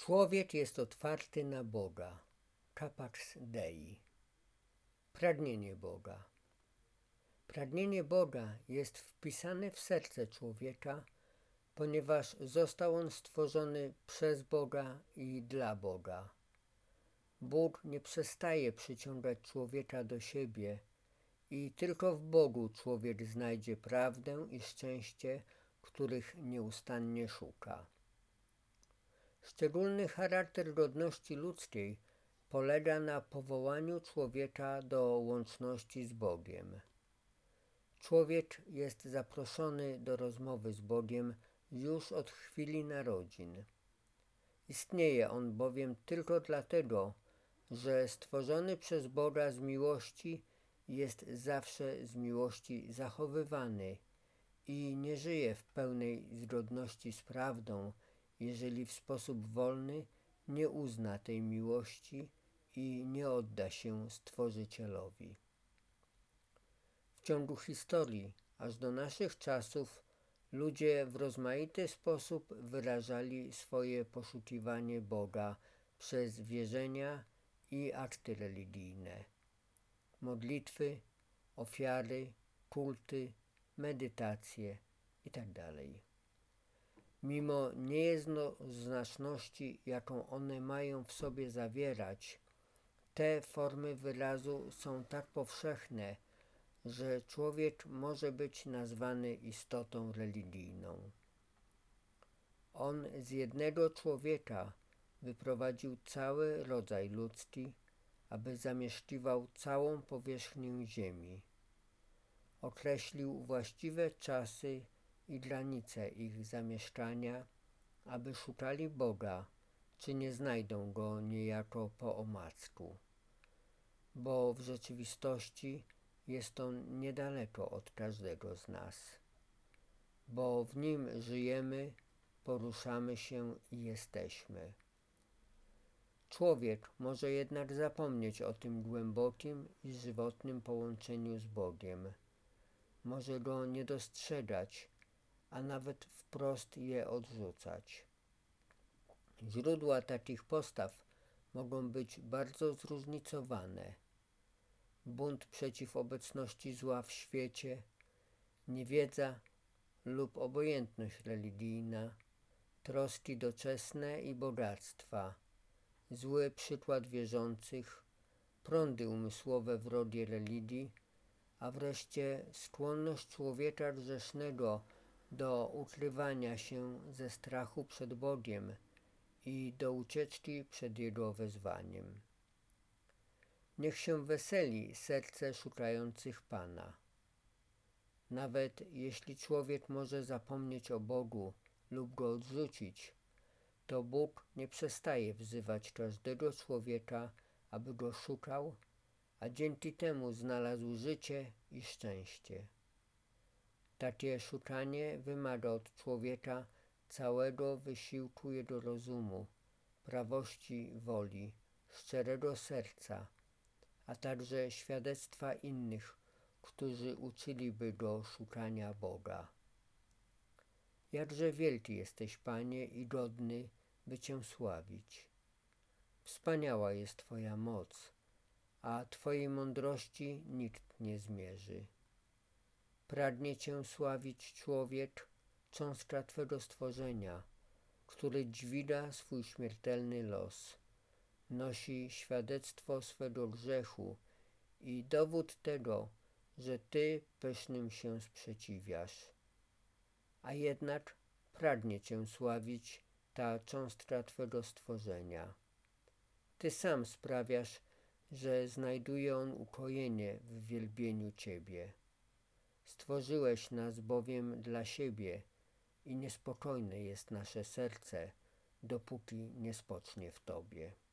Człowiek jest otwarty na Boga. Capax Dei. Pragnienie Boga. Pragnienie Boga jest wpisane w serce człowieka, ponieważ został on stworzony przez Boga i dla Boga. Bóg nie przestaje przyciągać człowieka do siebie i tylko w Bogu człowiek znajdzie prawdę i szczęście, których nieustannie szuka. Szczególny charakter godności ludzkiej polega na powołaniu człowieka do łączności z Bogiem. Człowiek jest zaproszony do rozmowy z Bogiem już od chwili narodzin. Istnieje on bowiem tylko dlatego, że stworzony przez Boga z miłości jest zawsze z miłości zachowywany i nie żyje w pełnej zgodności z prawdą, jeżeli w sposób wolny nie uzna tej miłości i nie odda się Stworzycielowi. W ciągu historii, aż do naszych czasów, ludzie w rozmaity sposób wyrażali swoje poszukiwanie Boga przez wierzenia i akty religijne, modlitwy, ofiary, kulty, medytacje itd. Mimo niejednoznaczności, jaką one mają w sobie zawierać, te formy wyrazu są tak powszechne, że człowiek może być nazwany istotą religijną. On z jednego człowieka wyprowadził cały rodzaj ludzki, aby zamieszkiwał całą powierzchnię ziemi. Określił właściwe czasy i granice ich zamieszkania, aby szukali Boga, czy nie znajdą Go niejako po omacku. Bo w rzeczywistości jest On niedaleko od każdego z nas. Bo w Nim żyjemy, poruszamy się i jesteśmy. Człowiek może jednak zapomnieć o tym głębokim i żywotnym połączeniu z Bogiem. Może Go nie dostrzegać, a nawet wprost je odrzucać. Źródła takich postaw mogą być bardzo zróżnicowane. Bunt przeciw obecności zła w świecie, niewiedza lub obojętność religijna, troski doczesne i bogactwa, zły przykład wierzących, prądy umysłowe wrogie religii, a wreszcie skłonność człowieka grzesznego do ukrywania się ze strachu przed Bogiem i do ucieczki przed Jego wezwaniem. Niech się weseli serce szukających Pana. Nawet jeśli człowiek może zapomnieć o Bogu lub Go odrzucić, to Bóg nie przestaje wzywać każdego człowieka, aby Go szukał, a dzięki temu znalazł życie i szczęście. Takie szukanie wymaga od człowieka całego wysiłku jego rozumu, prawości woli, szczerego serca, a także świadectwa innych, którzy uczyliby go szukania Boga. Jakże wielki jesteś, Panie, i godny, by Cię sławić. Wspaniała jest Twoja moc, a Twojej mądrości nikt nie zmierzy. Pragnie Cię sławić człowiek, cząstka Twego stworzenia, który dźwiga swój śmiertelny los, nosi świadectwo swego grzechu i dowód tego, że Ty pysznym się sprzeciwiasz. A jednak pragnie Cię sławić ta cząstka Twego stworzenia. Ty sam sprawiasz, że znajduje on ukojenie w wielbieniu Ciebie. Stworzyłeś nas bowiem dla siebie i niespokojne jest nasze serce, dopóki nie spocznie w Tobie.